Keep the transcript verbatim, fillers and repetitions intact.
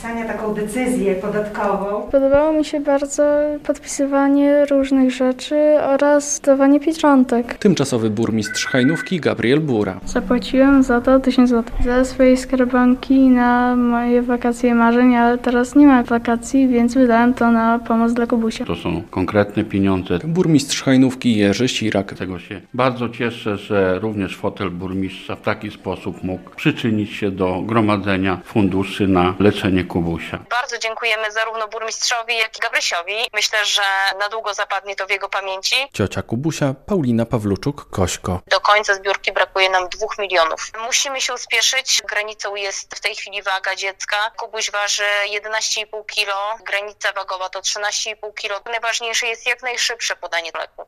podpisania taką decyzję podatkową. Podobało mi się bardzo podpisywanie różnych rzeczy oraz dawanie pieczątek. Tymczasowy burmistrz Hajnówki Gabriel Bura. Zapłaciłem za to tysiąc złotych ze swojej skarbanki na moje wakacje marzeń, ale teraz nie ma wakacji, więc wydałem to na pomoc dla Kubusia. To są konkretne pieniądze. Burmistrz Hajnówki Jerzy Sirak. Z tego się bardzo cieszę, że również fotel burmistrza w taki sposób mógł przyczynić się do gromadzenia funduszy na leczenie Kubusia. Bardzo dziękujemy zarówno burmistrzowi, jak i Gabrysiowi. Myślę, że na długo zapadnie to w jego pamięci. Ciocia Kubusia Paulina Pawluczuk-Kośko. Do końca zbiórki brakuje nam dwóch milionów. Musimy się uspieszyć. Granicą jest w tej chwili waga dziecka. Kubuś waży jedenaście i pół kilo. Granica wagowa to trzynaście i pół kilo. Najważniejsze jest jak najszybsze podanie leku.